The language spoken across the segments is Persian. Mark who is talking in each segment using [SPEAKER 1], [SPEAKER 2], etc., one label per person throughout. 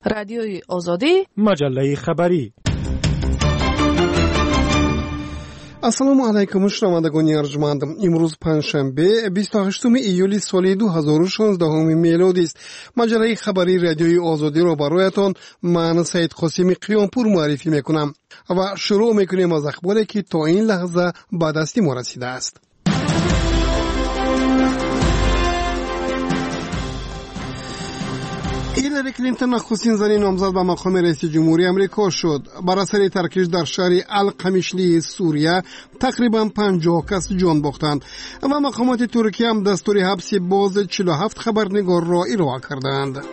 [SPEAKER 1] رادیوی آزادی،
[SPEAKER 2] مجله خبری.
[SPEAKER 3] ассалому алайкум шунавандагони арҷманд. имрӯз панҷшанбе 28 июли соли 2016 мелодист. маҷалаи хабари радиои озодиро бароятон ман Саид Қосими қиёнпур муаррифӣ мекунам ва шурӯъ мекунем аз ахборе ки то ин лаҳза ба дасти мо расидааст. هیلاری کلینتون نخستین زنی نامزد به مقام رئیس جمهوری آمریکا شد. بر اثر ترکیش در شهر القمیشلی سوریه تقریبا 50 کس جان باختند و مقامات ترکیه هم دستور حبس باز 47 خبرنگار را ارائه کردند.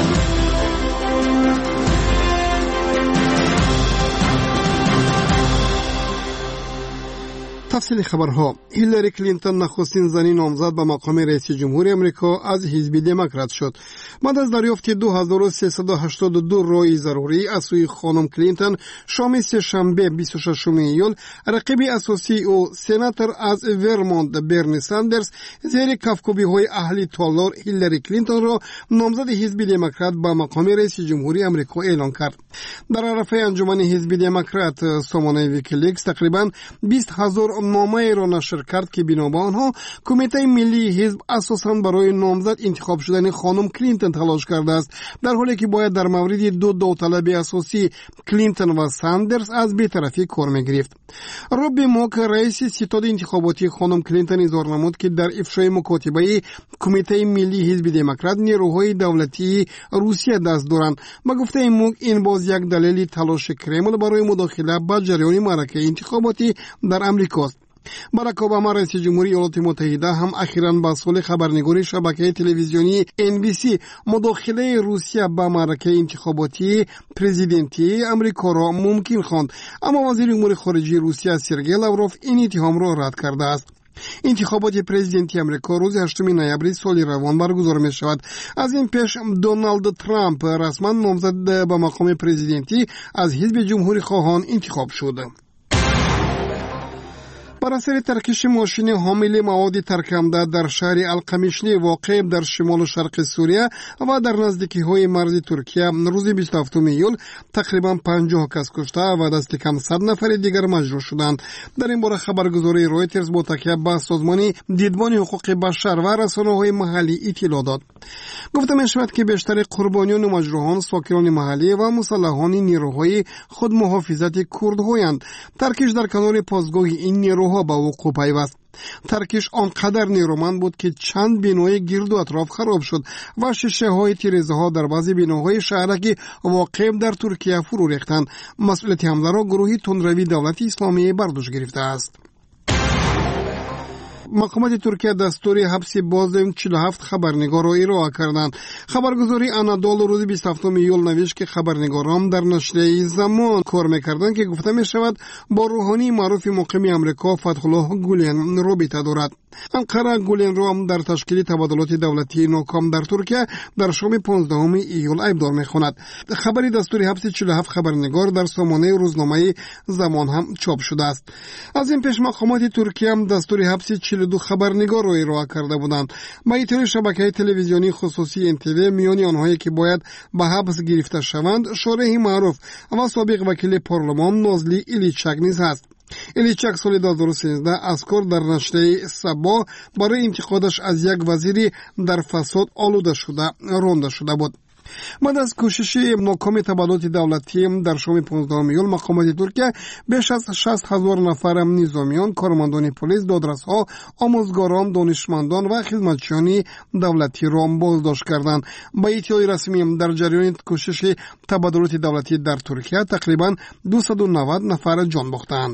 [SPEAKER 3] تفصیل خبرها. هیلاری کلینتون نخستین زنی نامزد به مقام رئیس جمهوری آمریکا از حزب دموکرات شد. بعد از دریافت 2382 رای ضروری از سوی خانم کلینتون شام سه‌شنبه 26 ایول رقیب اساسی او سناتور از ورمونت برنی ساندرز زیر کفکوبی‌های اهل تالار هیلاری کلینتون را نامزد حزب دموکرات به مقام رئیس جمهوری آمریکا اعلام کرد. در عرفه انجمن حزب دموکرات سامانه ویکیلیکس تقریبا 20000 نامه را نشر کرد که بنا به آنها کمیته ملی حزب اساساً برای نامزد انتخاب شدن خانم کلینتون تلاش کرده است، در حالی که باید در مورد دو داوطلب اساسی کلینتون و ساندرز از بی‌طرفی کار می‌گرفت. رابی موک رئیس ستاد انتخاباتی خانم کلینتون اظهار نمود که در افشای مکاتبه کمیته ملی حزب دموکرات نیروهای دولتی روسیه دست دارند. با گفته موک این باز یک دلیل تلاش کرمل برای مداخله به جریان معرکه انتخاباتی در امریکا است. باراک اوباما رئیس جمهوری ایالات متحده هم اخیراً با سال خبرنگاری شبکه تلویزیونی NBC مداخله روسیه به معرکه انتخاباتی پرزیدنتی امریکا را ممکن خواند، اما وزیر امور خارجه روسیه سرگئی لاوروف این اتهام را رد کرده است. انتخابات پرزیدنتی امریکا روز 8 نوامبر سال روان برگزار می شود. از این پیش دونالد ترامپ رسما نامزد به مقام پرزیدنتی از حزب جمهوری خواهان انتخاب شد. بر اثر ترکش ماشین حامل مواد ترکمده در شهر القمیشلی واقع در شمال و شرق سوریه و در نزدیکی های مرز ترکیه روز 27 ایول تقریبا 50 کس کشته و دست کم 100 نفر دیگر مجروح شدند. در این باره خبرگزاری رویترز با تکیه به سازمان دیدبان حقوق بشر و رسانه‌های محلی اطلاع داد. گفته می شود که بیشتر قربانیان و مجروحان ساکنان محلی و مسلحان نیروهای خودمحافظت کردهایند. ترکش در کنار پاسگاه این نیروها با وقوع پیوست. ترکش آنقدر نیرومند بود که چند بینای گرد و اطراف خراب شد و شیشه های تیره‌زده ها در بعضی بیناهای شهرکی واقع در ترکیه فرو ریختند. مسئولیت حمله را گروهی تندروی دولت اسلامی بر دوش گرفته است. مقامات ترکیه دستور حبس باز 47 خبرنگار را ارائه کردند. خبرگزاری آنادولو روز 27 ایول نوشت که خبرنگاران در نشریه زمان کار می‌کردند که گفته می‌شود با روحانی معروف مقیم آمریکا فتح‌الله گولن رابطه دارد. انقره گولن را در تشکیل تبادلات دولتی ناکام در ترکیه در شام 15 ایول ایبدار می‌خواند. خبری دستور حبس 47 خبرنگار در سامانه روزنامه زمان هم چاپ شده است. از این پیش مقامات ترکیه هم دستور حبس 42 خبرنگار را ارائه کرده بودند. با اطلاع شبکه تلویزیونی خصوصی NTV میان آنهایی که باید به حبس گرفته شوند شارح معروف و سابق وکیل پارلمان نازلی ایلیچک نیز است. ایلیچک سال 2013 از کار در نشریه سبا برای انتقادش از یک وزیر در فساد آلوده شده رانده شده بود. بعد از کوشش ناکام تبادلات دولتی در شام 15 ایول مقامات ترکیه بیش از 60,000 نفر نظامیان، کارمندان پلیس، دادرس‌ها، آموزگاران، دانشمندان و خدمتچیان دولتی را بازداشت کردند. با اطلاع رسمی در جریان کوشش تبادلات دولتی در ترکیه تقریبا 290 نفر جان باختند.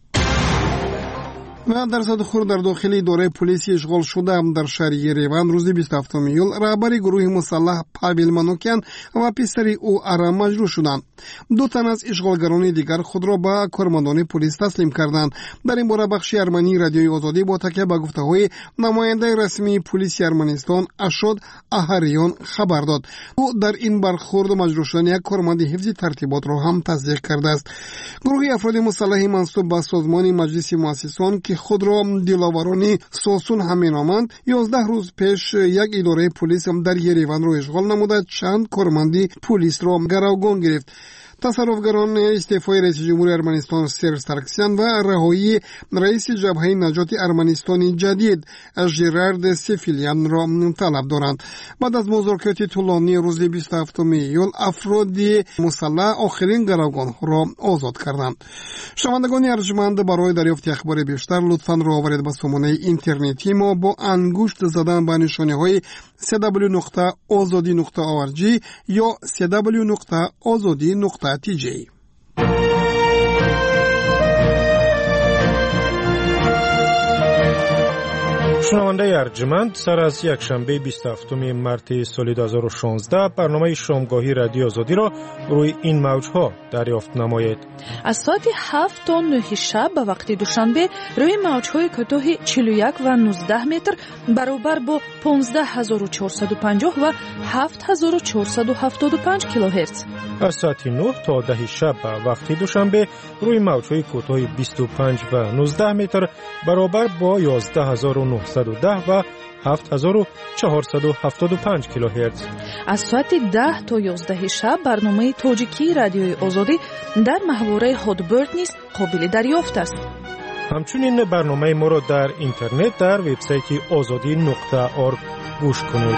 [SPEAKER 3] و در صدخور در داخل اداره پلیس اشغال شده در شهر یریوان روز 27 ایول رهبر گروه مسلح پاول مانوکیان و پسر او ارام مجروح شدند. دو تن از اشغالگران دیگر خود را به کارمندان پلیس تسلیم کردند. در این باره بخش ارمنی رادیوی آزادی با تکیه به گفته‌های نماینده رسمی پلیس ارمنستان اشاد اهریان خبر داد. او در این برخورد مجروح شدن یک کارمند حفظ ترتیبات را هم تصدیق کرده است. گروه افراد مسلح منسوب به سازمان مجلس مؤسسان که که خود را دلاورانی ساسون هم مینامند 11 روز پیش یک اداره پلیس در یریوان را اشغال نموده چند کارمندی پلیس را گروگان گرفت. تصرفگران استعفای رئیس جمهور ارمنستان سرژ سارکسیان و رهایی رئیس جبهه نجات ارمنستان جدید ژرارد سفیلیان را طلب دارند. بعد از مذاکرات طولانی روز 27 ایول افراد مسلح آخرین گروگان را آزاد کردند. شنوندگان ارجمند، برای دریافت اخبار بیشتر لطفاً را آورید به سامانه اینترنتی ما با انگشت زدن به نشانه‌های www.azadi.org یا www.azadi.tj.
[SPEAKER 1] شنونده ارجمند، سر از یک شنبه 27 مارس سال 2016 برنامه شامگاهی رادیو آزادی را روی این موجها دریافت نمایید.
[SPEAKER 2] از ساعت 7 تا 9 شب به وقت دوشنبه روی موجهای کوتاه 41 و 19 متر برابر با 15450 و 7475 کیلوهرتز.
[SPEAKER 1] از ساعت 9 تا 10 شب به وقت دوشنبه روی موجهای کوتاه 25 و 19 متر برابر با 11910 و 7475 کیلوهرتز.
[SPEAKER 2] از ساعت 10 تا 11 شب برنامه تاجیکی رادیوی آزادی در محوره هادبرد نیز قابل دریافت است.
[SPEAKER 1] همچنین برنامه ما را در اینترنت در وبسایت azadi.org گوش کنید.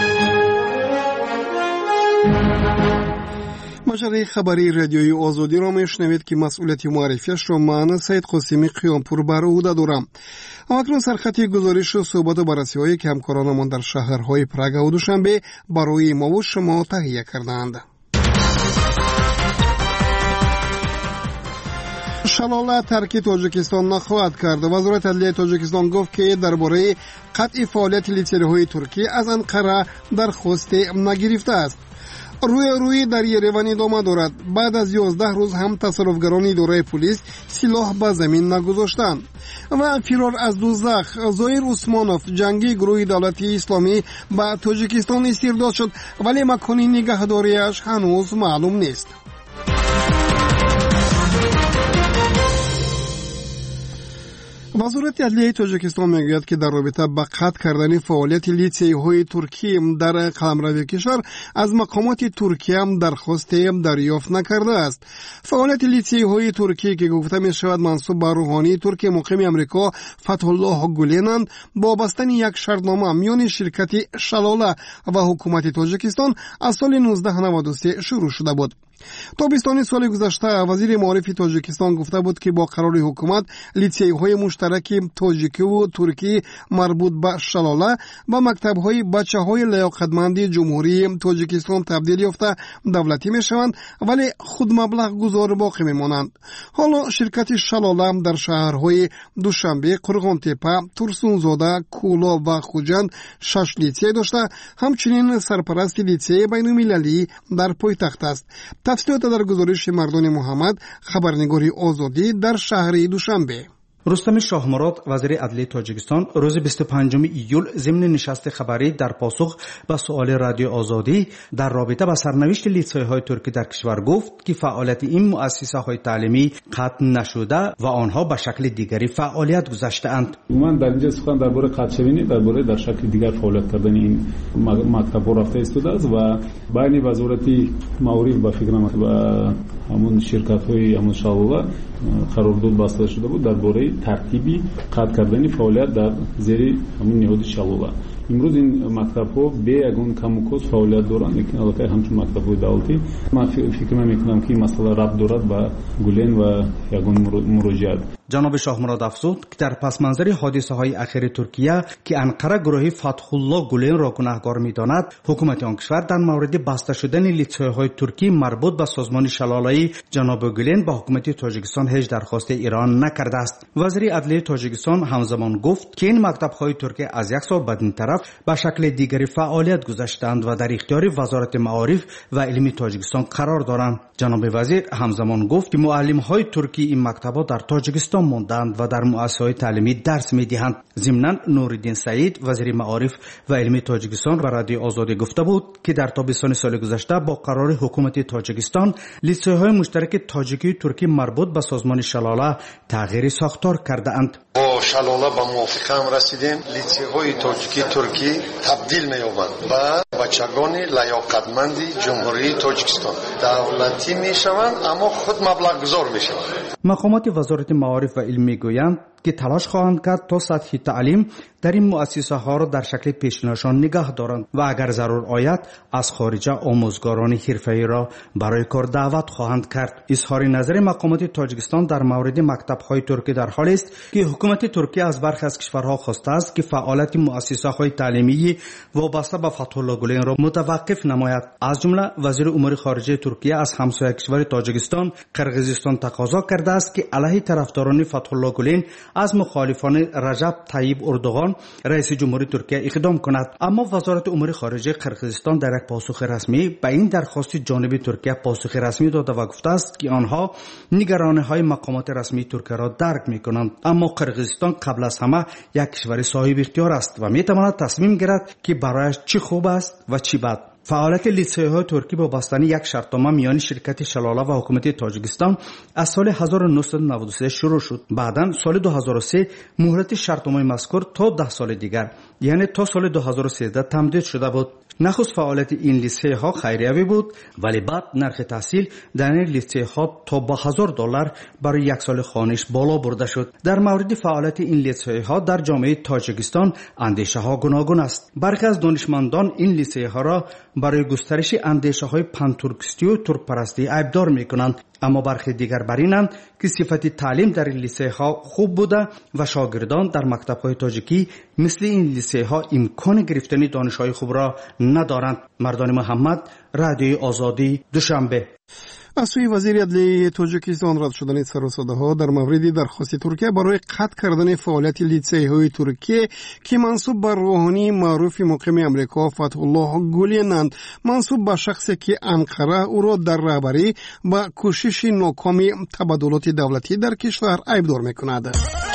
[SPEAKER 3] مجله خبری رادیوی آزادی را میشنوید که مسئولیت معرفیش را من سید قاسمی قیامپور بر عهده دارم. اکنون سرخط گزارش و صحبت و بررسی‌های که همکارانمان در شهرهای پراگ و دوشنبه برای ما و شما تهیه کردند. شلاله ترک تاجیکستان نخواهد کرد. وزارت عدلیه تاجیکستان گفت که درباره قطع فعالیت لیتسی‌های ترکی از انقره درخواست نگرفته است. روی در یریوان ادامه دارد. بعد از 11 روز هم تصرفگران اداره پلیس سلاح به زمین نگذاشتند. و فرار از دوزخ ظاهر عثمانوف جنگی گروه دولت اسلامی به تاجیکستان استرداد شد، ولی مکان نگهداریش هنوز معلوم نیست. وزارت عدلیه تاجیکستان میگوید که در رابطه با قطع کردن فعالیت لیتسی‌های ترکی در قلمرو کشور از مقامات ترکیه هم درخواست دریافت نکرده است. فعالیت لیتسی‌های ترکی که گفته می شود منسوب به روحانی ترک مقیم امریکا فتح الله گلینند با بستن یک شرطنامه میان شرکت شلاله و حکومت تاجیکستان از سال 1993 شروع شده بود. تابستان سال گذشته وزیر معارف تاجیکستان گفته بود که با قرار حکومت لیتسی‌های مشترک تاجیکی و ترکی مربوط به شلاله و مکتب‌های بچه‌های لیاقتمند جمهوری تاجیکستان تبدیل یافته دولتی میشوند، ولی خود مبلغ گذار باقی میمانند. حالا شرکت شلاله در شهرهای دوشنبه، قرغانتپه، ترسونزاده، کولا و خوجند 6 لیتسی داشته. همچنین سرپرست لیتسی بین‌المللی در پایتخت است. تفصیلات در گزارش مردان محمد، خبرنگاری آزادی در شهر دوشنبه.
[SPEAKER 4] رستم شاهمراد وزیر عدلیه تاجیکستان روز 25 ایول ضمن نشست خبری در پاسخ به سؤال رادیو آزادی در رابطه با سرنوشت لیتسی‌های ترکی در کشور گفت که فعالیت این مؤسسه‌های تعلیمی قطع نشده و آنها به شکل دیگری فعالیت گذاشته‌اند.
[SPEAKER 5] من در اینجا سخن درباره قطع شوینی درباره در شکل دیگر فعالیت کردن این مکتب‌ها رفته ایستاده است و بین وزارت معارف به فکر و همون شرکت‌های همون شلاله قرارداد بسته شده بود درباره ترتیبی قطع کردن فعالیت در زیر همون نهاد شلاله. امروز این مکتب‌ها به یگان کم و کاست فعالیت دارند، لیکن البته همچون مکتب‌های دولتی من فکر می‌کنم که این مسئله ربط دارد به گلین و یگان مراجعت.
[SPEAKER 4] جناب شاهمراد افزود که در پس منظر حادثه‌های اخیر ترکیه که انقره گروه فتح الله گلین را گناهکار می‌داند، حکومت آن کشور در مورد بسته شدن لیتسی‌های ترکی مربوط به سازمان شلاله‌ای جناب گلین با حکومت تاجیکستان هیچ درخواست ایران نکرده است. وزیر عدلیه تاجیکستان همزمان گفت که این مکتب‌های ترکی از یک سال بدین طرف طرف به شکل دیگری فعالیت گذاشتند و در اختیار وزارت معارف و علم تاجیکستان قرار دارند. جناب وزیر همزمان گفت که معلم‌های ترکی این مکتب‌ها در تاجیکستان ماندند و در مؤسسه‌های تعلیمی درس می‌دهند. ضمناً نورالدین سعید وزیر معارف و علم تاجیکستان به رادیو آزادی گفته بود که در تابستان سال گذشته با قرار حکومت تاجیکستان لیسه‌های مشترک تاجیکی ترکی مربوط به سازمان شلاله تغییر ساختار کرده‌اند.
[SPEAKER 6] با شلاله به موافقه هم رسیدیم. لیسه‌های تاجیکی ترکی تبدیل می‌یابند به بچگان لیاقتمند جمهوری تاجیکستان. دولتی می‌شوند اما خود مبلغ گذار می‌شوند.
[SPEAKER 4] مقامات وزارت معارف و علم می‌گویند که تلاش خواهند کرد تا سطح تعلیم در این مؤسسه ها را در شکل پیشنشان نگاه دارند و اگر ضرور آید از خارج آموزگاران حرفه‌ای را برای کار دعوت خواهند کرد. اظهار نظر مقامات تاجیکستان در مورد مکتب‌های ترکی در حالی است که حکومت ترکیه از برخی از کشورها خواسته است که فعالیت مؤسسه‌های تعلیمی وابسته به فتح الله گلین را متوقف نماید. از جمله وزیر امور خارجه ترکیه از همسایه کشور تاجیکستان قرقیزستان تقاضا کرده است که علیه طرفداران فتح الله گلین از مخالفان رجب طیب اردوغان رئیس جمهوری ترکیه اقدام کند. اما وزارت امور خارجه قرقیزستان در یک پاسخ رسمی به این درخواست جانب ترکیه پاسخ رسمی داده و گفته است که آنها نگرانی‌های مقامات رسمی ترکیه را درک می‌کنند، اما قرقیزستان قبل از همه یک کشور صاحب اختیار است و می‌تواند تصمیم گیرد که برایش چی خوب است و چی بد. فعالیت لیسه‌های ترکی با بستن یک شرطنامه میان شرکت شلاله و حکومت تاجیکستان از سال 1993 شروع شد. بعداً سال 2003 مهلت شرطنامه مذکور تا 10 سال دیگر یعنی تا سال 2013 تمدید شده بود. نخست فعالیت این لیسه‌ها خیریوی بود ولی بعد نرخ تحصیل در این لیسه‌ها تا با $1000 برای یک سال خوانش بالا برده شد. در مورد فعالیت این لیسه‌ها در جامعه تاجیکستان اندیشه‌ها گوناگون است. برخی از دانشمندان این لیسه‌ها را برای گسترش اندیشه‌های پانتورکیستی و ترک پرستی عیبدار می‌کنند، اما برخی دیگر بر اینند که صفت تعلیم در این لیسه‌ها خوب بوده و شاگردان در مکتب‌های تاجیکی مثل این لیسه‌ها امکان گرفتن دانش‌های خوب را ندارند. مردان محمد، رادیوی آزادی، دوشنبه.
[SPEAKER 3] از سوی وزیر عدلیه تاجیکستان رد شدن سر و صداها در مورد درخواست ترکیه برای قطع کردن فعالیت لیسه‌های ترکیه که منسوب به روحانی معروف مقیم امریکا فتح الله گلینند، منسوب به شخصی که انقره او را در رهبری به کوشش ناکامی تبادلات دولتی در کشور عیبدار می‌کند.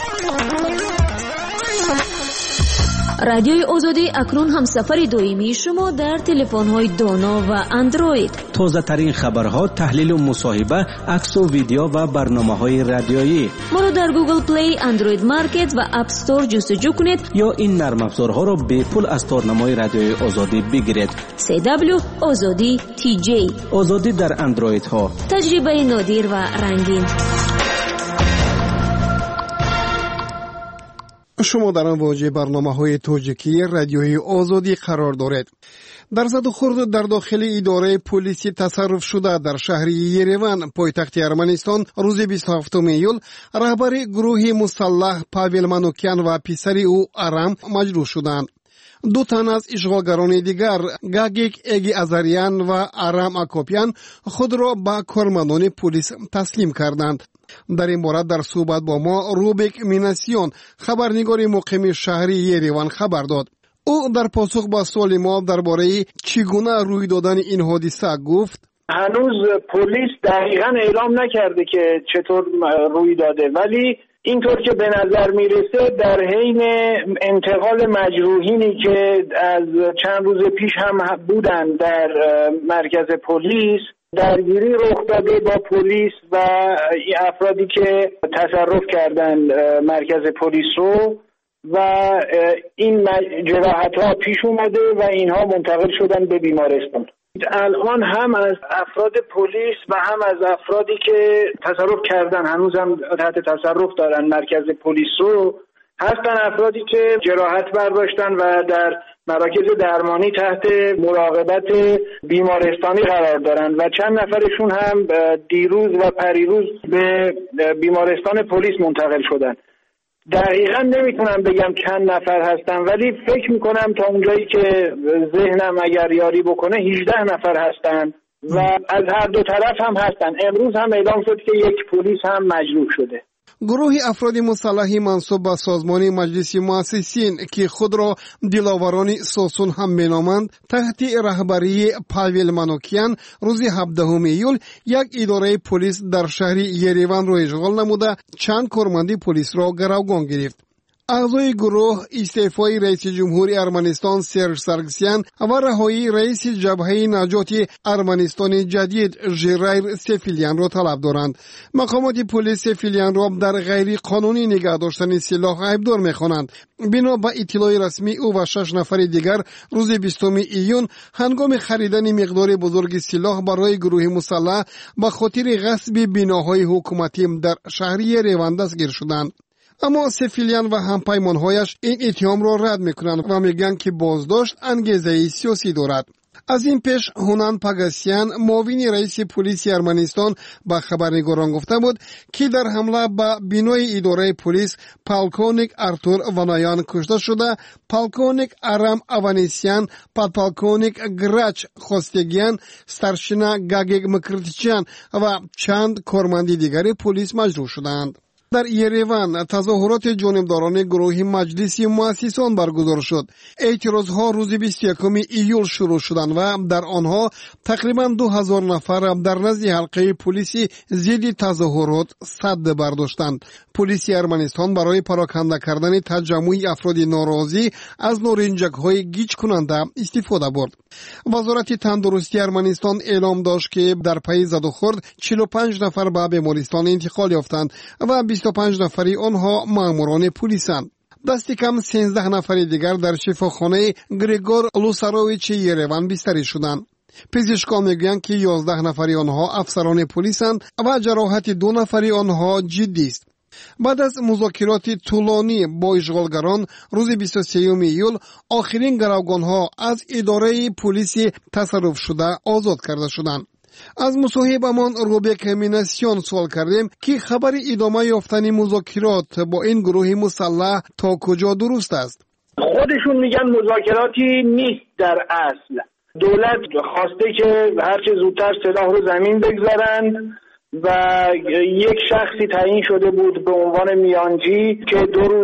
[SPEAKER 7] رادیوی آزادی اکنون هم سفر دائمی شما در تلفن‌های دانا و اندروید.
[SPEAKER 8] تازه ترین خبرها، تحلیل و مصاحبه، عکس و ویدیو و برنامه‌های رادیویی.
[SPEAKER 7] ما را در گوگل پلی، اندروید مارکت و اپ استور جستجو کنید
[SPEAKER 8] یا این نرم افزارها را به پول از تارنمای رادیوی آزادی بگیرید.
[SPEAKER 7] CW آزادی TJ.
[SPEAKER 8] آزادی در اندروید ها.
[SPEAKER 7] تجربه نادر و رنگین.
[SPEAKER 3] شما در امواج برنامه‌های تاجیکی رادیوی آزادی قرار دارید. در زد و خورد در داخل اداره پلیس تصرف شده در شهر یریوان پایتخت ارمنستان روز 27 ایول رهبر گروه مسلح پاول مانوکیان و پسر او آرام مجروح شدند. دو تن از اشغالگران دیگر گاگیک اگی ازاریان و آرام اکوپیان خود را به کارمندان پلیس تسلیم کردند. در این باره در صحبت با ما روبک میناسیون خبرنگار مقیم شهری یریوان خبر داد. او در پاسخ به سوال ما درباره چگونه روی دادن این حادثه گفت:
[SPEAKER 9] هنوز پلیس دقیقاً اعلام نکرده که چطور روی داده، ولی اینطور که به نظر میرسه در حین انتقال مجروحینی که از چند روز پیش هم بودن در مرکز پلیس درگیری رخ داده با پلیس و افرادی که تصرف کردن مرکز پلیس رو و این جراحت ها پیش اومده و اینها منتقل شدن به بیمارستان. الان هم از افراد پلیس و هم از افرادی که تصرف کردن هنوز هم تحت تصرف دارن مرکز پلیس رو هستن افرادی که جراحت برداشتن و در مراکز درمانی تحت مراقبت بیمارستانی قرار دارن و چند نفرشون هم دیروز و پریروز به بیمارستان پلیس منتقل شدن. دقیقا نمیتونم بگم چند نفر هستن، ولی فکر میکنم تا اونجایی که ذهنم اگر یاری بکنه 18 نفر هستن و از هر دو طرف هم هستن. امروز هم اعلام شد که یک پلیس هم مجروح شده.
[SPEAKER 3] گروه افراد مسلح منسوب به سازمان مجلس مؤسسین که خود را دلاوران ساسون هم مینامند تحت رهبری پاویل منوکیان روز 17 ایول یک اداره پلیس در شهر یریوان را اشغال نموده چند کارمند پلیس را گروگان گرفت. اعضای گروه استعفای رئیس جمهوری ارمنستان سرژ سارگسیان و رهایی رئیس جبهه نجات ارمنستان جدید ژیرایر سفیلیان را طلب دارند. مقامات پلیس سفیلیان را در غیر قانونی نگه داشتن سلاح ایبدار می‌خوانند. بنا به اطلاع رسمی او و 6 نفر دیگر روز 20 ایون هنگام خریدن مقدار بزرگ سلاح برای گروه مسلح به خاطر غصب بناهای حکومتی در شهر یریوان دستگیر شدند. اما سفیلیان و همپیمانهایش این اتهام را رد میکنند و میگن که بازداشت انگیزه سیاسی دارد. از این پیش هونان پاگاسیان معاون رئیس پلیس ارمنستان به خبرنگاران گفته بود که در حمله به بینای اداره پلیس پالکونیک ارتور ونایان کشته شده، پالکونیک ارم اوانیسیان، پالکونیک گراچ خوستگیان، سترشنا گاگیگ مکرتیچیان و چند کارمند دیگر پلیس مجروح شدند. در یریوان تظاهرات جانبداران گروه مجلس مؤسسان برگزار شد. اعتراضها روز 21 ایول شروع شدند و در آنها تقریبا 2000 نفر در نزد حلقه پلیس ضد تظاهرات سد برداشتند. پلیس ارمنستان برای پراکنده کردن تجمع افراد ناراضی از نارنجک‌های گیج کننده استفاده برد. وزارت تندرستی ارمنستان اعلام داشت که در پی زد و خورد 45 نفر به بیمارستان انتقال یافتند و 25 نفری آنها ماموران پلیسند. دست کم 13 نفر دیگر در شفاخانه گریگور لوساروویچ یریوان بستری شدند. پزشکان میگویند که 11 نفری آنها افسران پلیسند و جراحت 2 نفری آنها جدی است. بعد از مذاکرات طولانی با اشغالگران روز 23 ایول آخرین گروگانها از اداره پلیس تصرف شده آزاد کرده شدند. از مصاحبه‌مان روبک میناسیون سوال کردیم که خبر ادامه یافتن مذاکرات با این گروه مسلح تا کجا درست است.
[SPEAKER 9] خودشون میگن مذاکراتی نیست. در اصل دولت خواسته که هرچه زودتر سلاح رو زمین بگذارند و یک شخصی تعیین شده بود به عنوان میانجی که 2 روز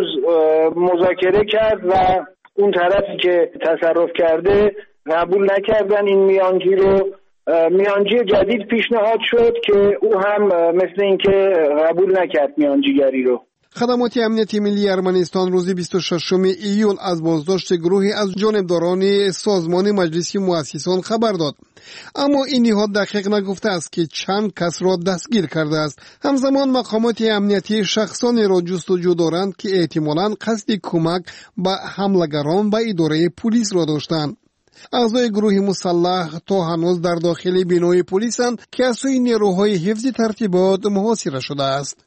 [SPEAKER 9] مذاکره کرد و اون طرفی که تصرف کرده قبول نکردن این میانجی رو. میانجی جدید پیشنهاد شد که او هم مثل اینکه قبول نکرد میانجیگری رو.
[SPEAKER 3] خدمات امنیتی ملی ارمنستان روز 26 ایول از بازداشت گروهی از جانبداران سازمان مجلس مؤسسان خبر داد. اما این نهاد دقیق نگفته است که چند کس را دستگیر کرده است. همزمان مقامات امنیتی شخصانی را جستجو دارند که احتمالاً قصد کمک به حملگران به اداره پلیس را داشتند. اعضای گروه مسلح تا هنوز در داخل بینای پلیسند که از سوی نیروهای حفظ ترتیبات محاصره شده است.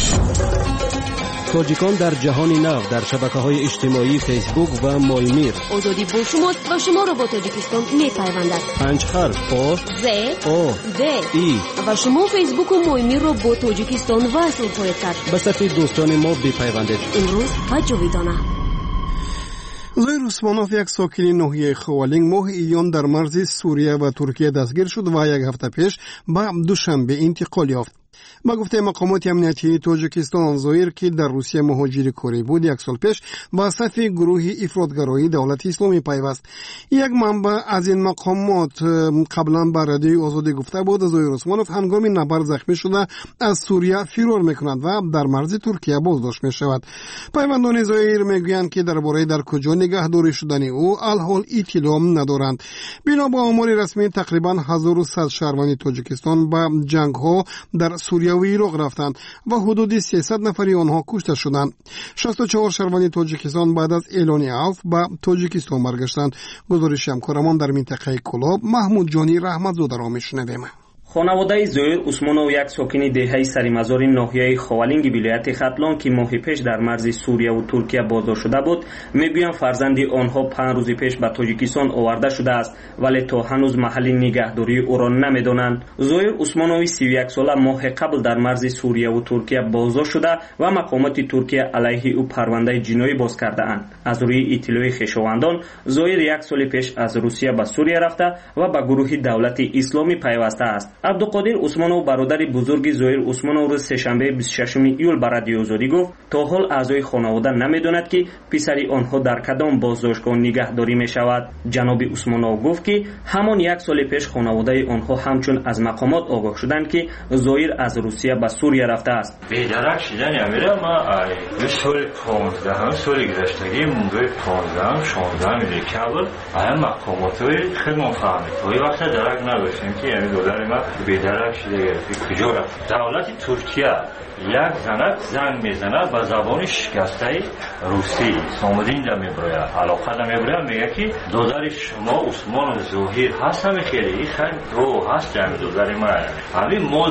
[SPEAKER 8] تاجیکان در جهان نو در شبکه‌های اجتماعی فیسبوک و مایمیر.
[SPEAKER 7] آزادی با شماست و شما را با تاجیکستان می‌پیوندد.
[SPEAKER 8] 5 حرف آ
[SPEAKER 7] ز
[SPEAKER 8] آ
[SPEAKER 7] د
[SPEAKER 8] ای
[SPEAKER 7] و شما فیسبوک و مایمیر را با تاجیکستان وصل خواهید کرد.
[SPEAKER 8] به صفحه دوستان ما بپیوندید.
[SPEAKER 7] امروز و جاویدانه.
[SPEAKER 3] زویر عثمانوف یک ساکن ناحیه خوالینگ ماه ایون در مرز سوریه و ترکیه دستگیر شد و یک هفته پیش به دوشنبه انتقال یافت. با گفته مقامات امنیتی تاجیکستان زویر که در روسیه مهاجر کاری بود 1 سال پیش با صف گروه افراطگرایی دولت اسلامی پیوست. یک منبع از این مقامات قبلا به رادیوی آزادی گفته بود زویر عثمانوف هنگام نبرد زخمی شده از سوریه فرار میکند و در مرز ترکیه بازداشت میشود. پیوندان زویر میگویند که درباره در کجا نگهداری شدن او الحال اطلاع ندارند. بنا به آمار رسمی تقریبا 1100 شهروند تاجیکستان به جنگ ها در سوریه و عراق رفتند و حدود 300 نفری آنها کشته شدند. 64 شهروند تاجیکستان بعد از اعلان عفو به تاجیکستان برگشتند. گزارش همکارمان در منطقه کلاب محمود جانی رحمتزاده را میشنویم.
[SPEAKER 10] خانواده زویر عثمانوف یک ساکن دهه سرمزار ناحیه خوالینگ ولایت ختلان که ماه پیش در مرز سوریه و ترکیه بازداشت شده بود میگویند فرزند آنها 5 روز پیش به تاجیکستان آورده شده است ولی تا هنوز محل نگهداری او را نمیدانند. زویر عثمانوف 31 ساله ماه قبل در مرز سوریه و ترکیه بازداشت شده و مقامات ترکیه علیه او پرونده جنایی باز کرده اند. از روی اطلاع خویشاوندان زویر 1 سال پیش از روسیه به سوریه رفته و به گروه دولت اسلامی پیوسته است. عبدالقادر عثمانов برادر بزرگ زهیر عثمانov روز سه‌شنبه 26 ایول به رادیو آزادی گفت تا حال اعضای خانواده نمیدونند که پسری آنها در کدام بازداشتگاه نگهداری می شود. جناب عثمانov گفت که همان یک سال پیش خانواده آنها همچون از مقامات آگاه شدند که زهیر از روسیه به سوریه رفته است.
[SPEAKER 11] بی‌درک شدن امیره ما سال 15 سال گذشتگی موقع 15 16 میلی کابل این مقاماتوی خیلی مفهمید توی وقت درک نداشتیم که یعنی دلار ما بی‌درک شده گرفتی کجا رفت. دولت ترکیه یک زنگ میزنه به زبان شکسته روسی سامدین دا میبره علاقه دا میبره میگه که دادر شما عثمان زهیر هست همه خیلی خیلی دو هست همه دادر ما همین ما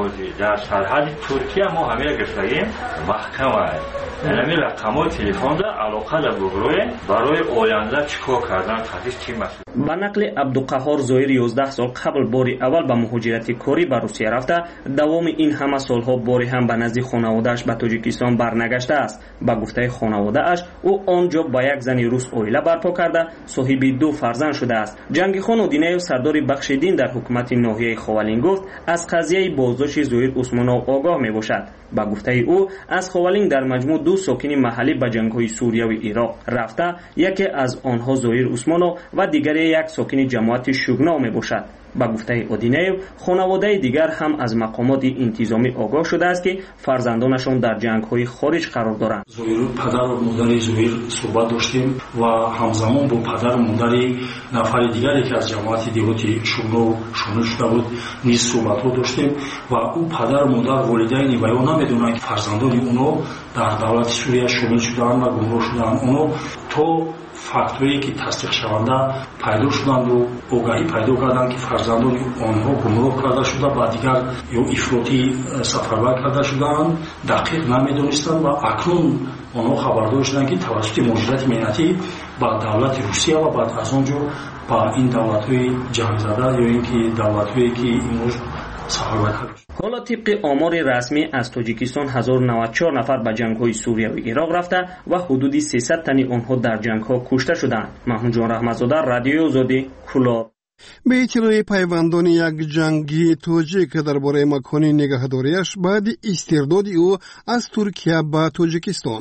[SPEAKER 11] در سرحد ترکیه ما همه گفتگیم محکمه یعنی رقمای تلفن دا علاقه دا بگروه برای آینده چیکار کردن خطیش چی مسئول.
[SPEAKER 10] به نقل عبدالقهار زهیر 11 سال قبل باری اول به مهاجرت کاری به روسیه رفته دوام این همه سالها باری هم به نزد خانواده‌اش به تاجیکستان برنگشته است. به گفته خانواده‌اش او آنجا با یک زن روس عائله برپا کرده صاحب 2 فرزند شده است. جنگی خان اودینیو سردار بخش دین در حکومت ناحیه خوالین گفت از قضیه بازداشت زهیر عثمانov آگاه می باشد. به گفته او از خوالین در مجموع 2 ساکن محلی به جنگ‌های سوریه و عراق رفته، یکی از آنها زهیر عثمانov و دیگری یک ساکن جماعت شوگنا می باشد. با گفته اودینیو خانواده دیگر هم از مقامات انتظامی آگاه شده است که فرزندانشان در جنگ‌های خارج قرار دارند.
[SPEAKER 12] زهیر پدر و مادر زهیر صحبت داشتیم و همزمان با پدر و مادر نفر دیگری که از جماعت دیوتی شوگنا شامل شده بود نیز صحبت داشتیم و او پدر و مادر والدین بیان نمیدونند که فرزندان اونها در دولت سوریه شامل شدند و گمراه شدند. اونها تو فاکتوری که تصدیق شونده پیدا شدند و آگاهی پیدا کردند که فرزندان آنها گمراه کرده شده و دیگر یا افراطی سفربر کرده شدند دقیق نمیدونستند و اکنون آنها خبردار شدند که توسط مهاجرت ملتی با دولت روسیه و بعد از آنجا با این دولت‌های جنگ زده یا اینکه دولت‌هایی که امروز سفربر کرده.
[SPEAKER 10] حالا طبق آمار رسمی از تاجیکستان 1094 نفر به جنگ‌های سوریه و عراق رفته و حدود 300 تن آنها در جنگ‌ها کشته شدند. محمود جان رحمت‌زاده، رادیو آزادی، کلاب.
[SPEAKER 3] به اطلاع پیوندان یک جنگی تاجیک درباره مکان نگهداریش بعد استرداد او از ترکیه به تاجیکستان.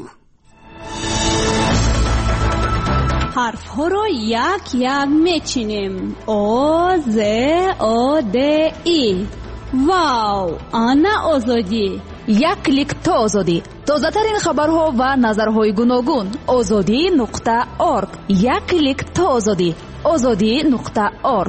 [SPEAKER 13] حرف ها رو یک یک میچینیم. او ز او د ای. واو، آنا آزادی.
[SPEAKER 2] یک کلیک تا آزادی. تازه ترین خبرها و نظرهای گوناگون. azadi.org. یک کلیک تا آزادی. azadi.org.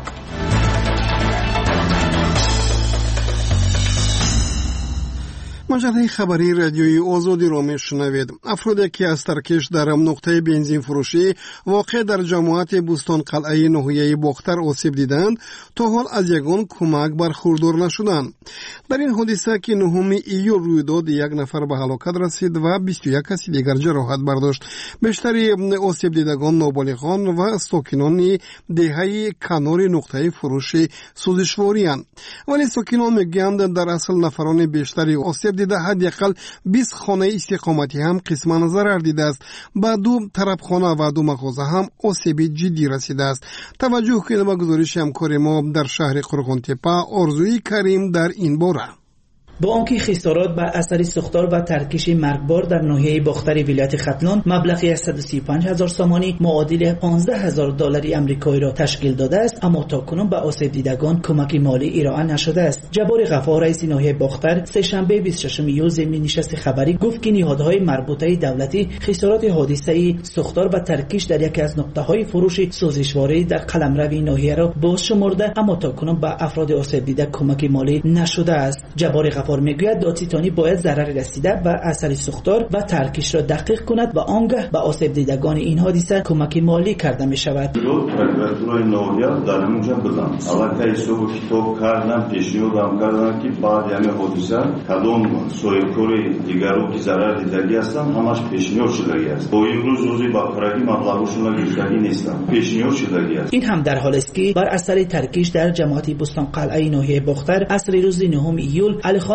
[SPEAKER 3] مجله خبری رادیوی آزادی را میشنوید. افرادی که از ترکش در نقطه بنزین فروشی واقع در جماعت بوستان قلعه ناحیه باختر آسیب دیدند تا حال از یگان کمک برخوردار نشدند. در این حادثه که 9 ایول روی داد یک نفر به هلاکت رسید و 21 کسی دیگر جراحت برداشت. بیشتری آسیب دیدگان نابالغان و ساکنان دهه کنار نقطه فروش سوزشواری‌اند. ولی ساکنان میگویند در اصل نفران بیشتری آسیب دیده حداقل 20 خانه استقامتی هم قسما ضرر دیده است. با 2 طرف خانه و 2 مغازه هم آسیب جدی رسیده است. توجه کنید به گزارش همکار ما در شهر قرغن‌تپه آرزوی کریم در این باره.
[SPEAKER 14] با آنکه خسارات بر اثر سوختار و ترکش مرگبار در ناحیه باختر ولایت ختلان مبلغی 135,000 سامانی معادل 15,000 دلار آمریکایی را تشکیل داده است، اما تاکنون به آسیب دیدگان کمک مالی ارائه نشده است. جبار غفار رئیس ناحیه باختر سه‌شنبه 26 ایول ضمن نشست خبری گفت که نهادهای مربوطه دولتی خسارات حادثه سوختار و ترکش در یکی از نقطه‌های فروش سوزشواری در قلمرو ناحیه را باز شمرده، اما تاکنون به افراد آسیب دیده کمک مالی نشده است. جبار غفار میگوید دادستانی باید ضرر رسیده به اثر سوختار و ترکش را دقیق کند و آنگاه به آسیب دیدگان این حادثه کمک مالی کرده می شود.
[SPEAKER 15] پروکوراتورای ناحیه در اونجا بودن. الان صبح کتاب کردم پیشنهاد کردن که بعد همه حادثه کدام سویکوری دیگرو که ضرر دیدگی هستن همش پیشنهاد شدگی است. با امروز روزی با پراگی مبلغشون گرفتگی نیستن. پیشنهاد شدگی است.
[SPEAKER 14] این هم در حالی است که بر اثر ترکش در جماعت بوستان قلعه ناحیه باختر عصر روز 9 ایول علی خان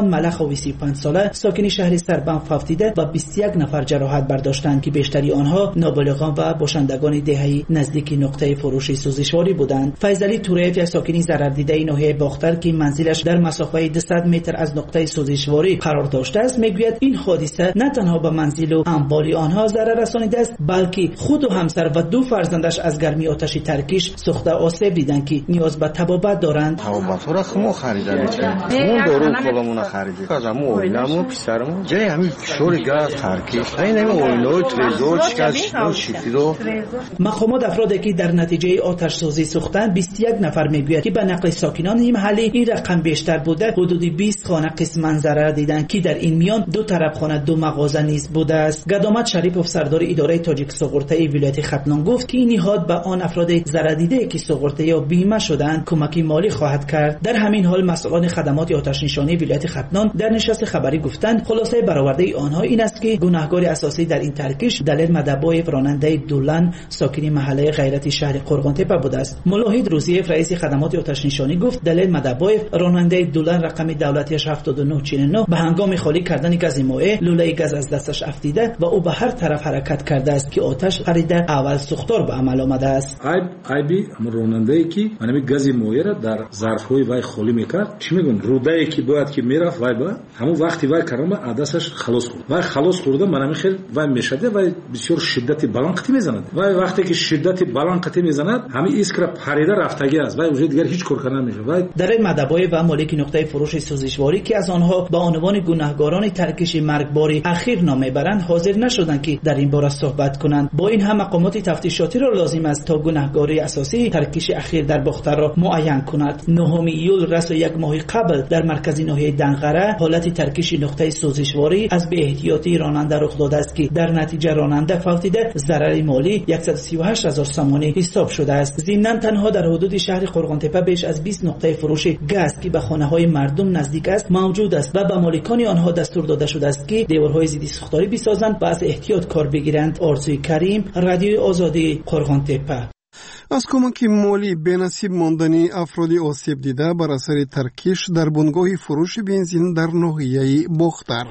[SPEAKER 14] جهان ملخ 35 ساله ساکن شهر سربنف افتیده و 21 نفر جراحت برداشتند که بیشتری آنها نابالغان و باشندگان دهه‌ای نزدیک نقطه فروش سوزشواری بودند. فیضعلی تورایف یک ساکن ضرردیده ناحیه باختر که منزلش در مسافه 200 متر از نقطه سوزشواری قرار داشته است میگوید این حادثه نه تنها به منزل و اموال آنها ضرر رسانیده است بلکه خود و همسر و 2 فرزندش از گرمی آتش ترکیش سوخته آسیب دیدند که نیاز به طبابت دارند.
[SPEAKER 16] طبابت را خمو خریدن اون دارو کلامون خریدیم از همون اویلمون پسرمون جای همین شوری گاز ترکیش این اویلای ترزور چیکار شیفیدو.
[SPEAKER 14] مقامات افرادی که در نتیجه آتش سوزی سوختند 21 نفر میگوید که به نقل ساکنان این محلی این رقم بیشتر بوده. حدود 20 خانه قسما ضرر دیدند که در این میان 2 طرف خانه 2 مغازه نیز بوده است. گدامت شریپوف سردار اداره تاجیک سوغورته ولایت ختلان گفت که این نهاد به آن افراد ضرر دیده که سوغورته یا بیمه شدند کمکی مالی خواهد کرد. در همین حال مسئولان خدمات آتش نشانی ولایت ختلان در نشست خبری گفتند خلاصه برآورده آنها این است که گناهکار اساسی در این ترکیش دلیل مدبایف راننده دولان ساکن محله غیرت شهر قرغانتپه بوده است. ملاحد روزیف رئیس خدمات آتش نشانی گفت دلیل مدبایف راننده دولان رقم دولتیش 7949 به هنگام خالی کردن گاز مایع لوله گاز از دستش افتیده و او به هر طرف حرکت کرده است که آتش خریده اول سوختار به عمل آمده است.
[SPEAKER 17] عیبی راننده که منمی گاز مایع را در ظرف‌های وای خالی میکرد چی میگن رودایی که باید که میرفت وای با همون وقتی وای کردم عدسش خلاص خورد وای خلاص خورده منمی خیلی وای میشده وای بسیار شدت بلند قطی میزند وای وقتی که شدت بلند قطی میزند همین ایسکرا پریده رفتگی است وای وجود دیگر هیچ کار کنن نمیشه. وای در مدبای و مالک نقطه فروش سوزشواری که از آنها به عنوان گناهکاران ترکیش مرگباری اخیر نام میبرند حاضر نشدند که در این باره صحبت کنند. با این هم مقامات تفتیشاتی را لازم است تا گناهکاری اساسی ترکیش اخیر در باختر را معین کند. 9 ایول رس یک ماه قبل در مرکز ناحیه دنغره حالت ترکیش نقطه سوزشواری از بی احتیاطی راننده رخ داده است که در نتیجه راننده فوتیده ضرر مالی 138000 سامانی حساب شده است. ضمن تنها در حدود شهر قرغانتپه بیش از 20 نقطه فروش گاز که به خانه‌های مردم نزدیک است موجود است و به مالکان آنها دستور داده شده است که دیوارهای ضد سوختاری بسازند و از احتیاط کار بگیرند. آرزوی کریم، رادیو آزادی، قرغانتپه.
[SPEAKER 3] از کمک مالی بنصیب ماندنی افرادی آسیب دیده بر اثر ترکیش در بنگاه فروش بنزین در ناحیه باختر.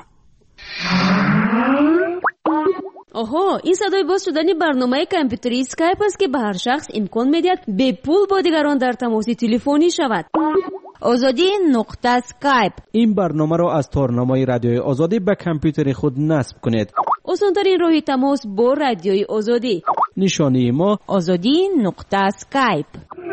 [SPEAKER 7] آها این صدای باز شدن برنامه کامپیوتری اسکایپ است که به هر شخص امکان میدهد به پول با دیگران در تماس تلفنی شود. آزادی نقطه اسکایپ.
[SPEAKER 8] این برنامه را از تارنامه رادیوی آزادی به کامپیوتر خود نصب کنید.
[SPEAKER 7] آسان‌ترین راه تماس با رادیوی آزادی.
[SPEAKER 8] نشانی ما
[SPEAKER 7] آزادی نقطه اسکایپ.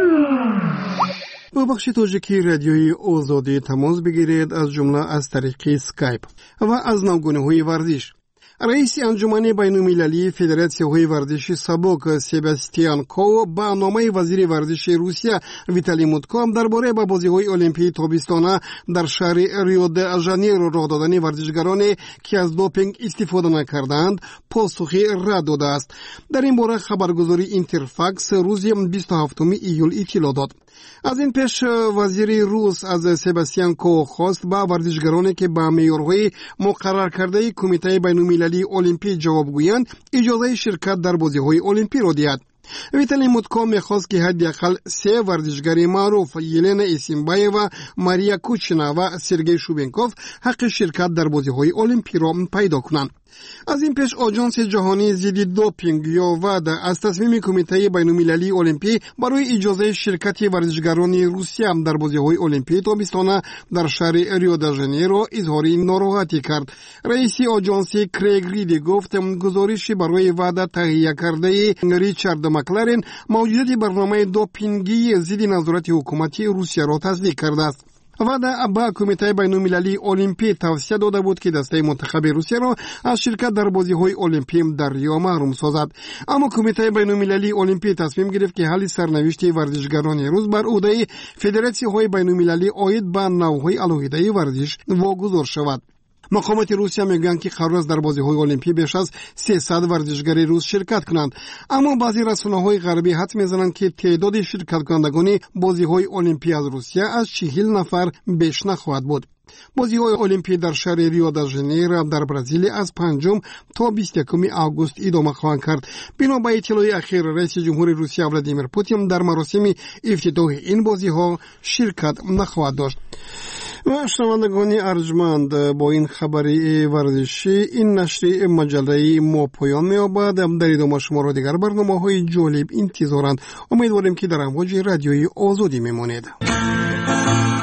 [SPEAKER 3] با بخش تاجیکی رادیوی آزادی تماس بگیرید از جمله از طریق اسکایپ و از نوگونه‌های ورزش. رئیس انجمن بین‌المللی فدراسیون ورزشی سبک سباستیان کو با نامه وزیر ورزش روسیه ویتالی مودکو درباره با بازی‌های المپیک تابستانه در شهر ریو د ژانیرو راه دادن ورزشکارانی که از دوپینگ استفاده نکردند پاسخی رد داده است. در این باره خبرگزاری اینترفاکس روز 27 ایول اطلاع داد. از این پیش وزیر روس از سباستیان کو خواست با ورزشکارانی که با معیارهای مقرر کرده کمیته بین‌المللی المپیک جواب گویند اجازه شرکت در بازی‌های المپیک را دهد. ویتالی مودکو می‌خواست که حداقل 3 ورزشکار معروف یلنا اسیمبایوا، ماریا کوچنا و سرگئی شوبنکوف حق شرکت در بازی‌های المپیک را پیدا کنند. از این پیش آژانس جهانی ضد دوپینگ یا واد از تصمیم کمیته بین‌المللی المپیک برای اجازه شرکت ورزشکاران روسیه در بازی‌های المپیک تابستانه در شهر ریو د ژانیرو اظهار ناراحتی کرد. رئیس آژانس کریگ ریدی گفت گزارشی برای واد تهیه کرده ریچارد مکلارن موجودیت برنامه دوپینگی ضد نظارت حکومتی روسیه را تصدیق کرده است. وعده با کمیته بین‌المللی المپیک توصیه داده بود که دسته منتخب روسیه را از شرکت در بازی‌های المپیک در ریو محروم سازد. اما کمیته بین‌المللی المپیک تصمیم گرفت که حل سرنوشت ورزشکاران روس بر عهده فدراسیون‌های بین‌المللی عاید به نوع‌های الهیده ورزش واگذار شود. مقامات روسیه میگویند که قرار است در بازی‌های المپیک بیش از 300 ورزشکار روس شرکت کنند، اما بعضی رسانه‌های غربی حدس می‌زنند که تعداد شرکت کنندگان بازی‌های المپیک از روسیه از 40 نفر بیش نخواهد بود. بازی‌های المپیک در شهر ریو د ژانیرو در برزیل از 5 تا 21 آگوست ادامه خواهند کرد. بنا به اطلاع اخیر رئیس جمهور روسیه ولادیمیر پوتین در مراسم افتتاح این بازی‌ها شرکت نخواهد داشت. و شنوندگان ارجمند، با این خبری ورزشی این نشر مجله ما پایان می‌یابد. در ادامه شما را دیگر برنامه‌های جالب انتظارند. امیدواریم که در امواج رادیوی آزادی میمانید.